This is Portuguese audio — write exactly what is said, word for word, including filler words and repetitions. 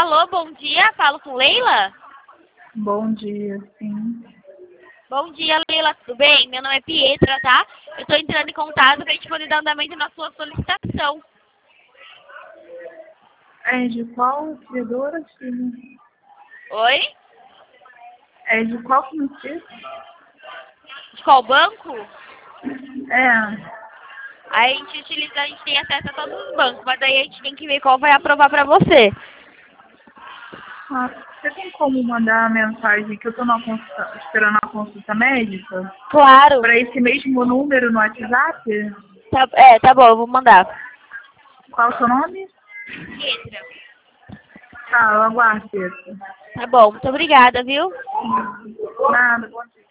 Alô, bom dia, falo com Leila? Bom dia, sim. Bom dia, Leila, tudo bem? Meu nome é Pietra, tá? Eu tô entrando em contato pra gente poder dar andamento na sua solicitação. É de qual criadora, filho? Oi? É de qual comitê? De qual banco? É. Aí a gente utiliza, a gente tem acesso a todos os bancos, mas daí a gente tem que ver qual vai aprovar pra você. Ah, você tem como mandar a mensagem que eu tô na consulta, esperando a consulta médica? Claro. Para esse mesmo número no WhatsApp? Tá, é, tá bom, eu vou mandar. Qual é o seu nome? Pietra. Tá, eu aguardo isso. Tá bom, muito obrigada, viu? Nada, bom dia.